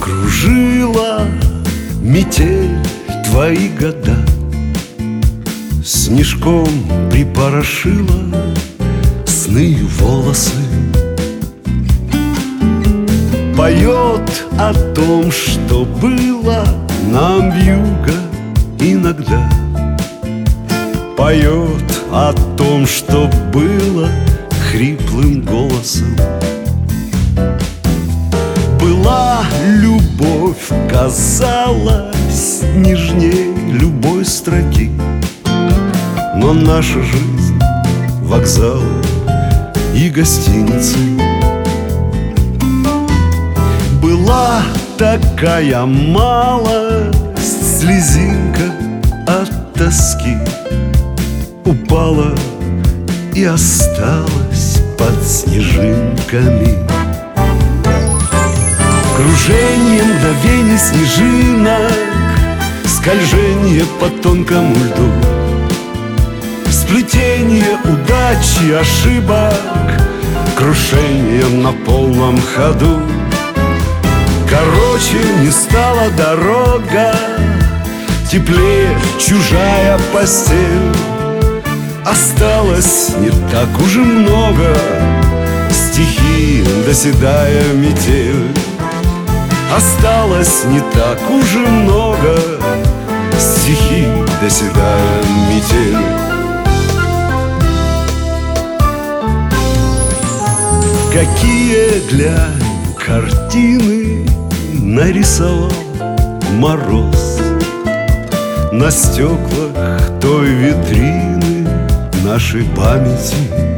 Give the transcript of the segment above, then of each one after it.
Кружила метель твои года, снежком припорошила сны и волосы. Поет о том, что было нам вьюга иногда. Поет о том, что было хриплым голосом. Была любовь, казалась нежней любой строки, но наша жизнь — вокзал и гостиницы. Была такая малость, слезинка от тоски, упала и осталась под снежинками. Кружение мгновений снежинок, скольжение по тонкому льду, сплетение удачи и ошибок, крушение на полном ходу. Короче, не стала дорога, теплее чужая постель. Осталось не так уж и много, стихи доседая метель. Осталось не так уж и много, стихи доседая метель. Какие, глянь, картины нарисовал мороз на стеклах той витрины нашей памяти.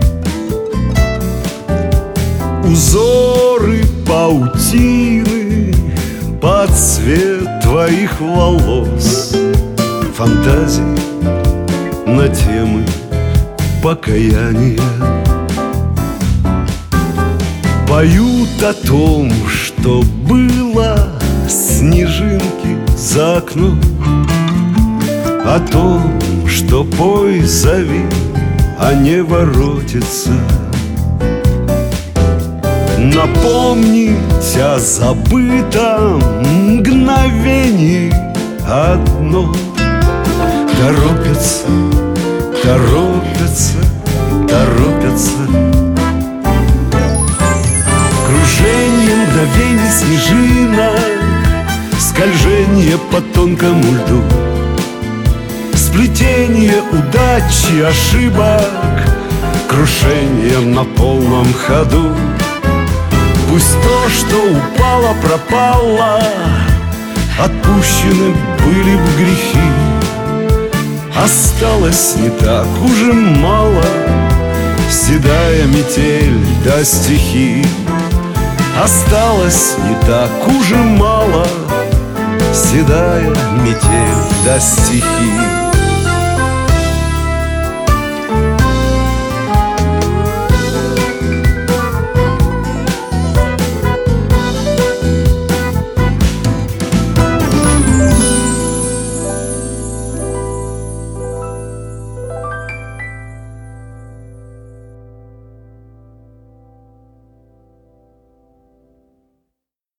Узоры паутины под цвет твоих волос, фантазии на темы покаяния. Поют о том, что было снежинки за окном, о том, что пой, зови, а не воротится. Напомнить о забытом мгновении одно. Торопятся, торопятся, торопятся. Кружение мгновений снежинок, скольжение по тонкому льду, сплетение удачи и ошибок, крушение на полном ходу. Пусть то, что упало, пропало, отпущены были б грехи. Осталось не так уж и мало, седая метель да стихи. Осталось не так уж и мало, седая метель да стихи.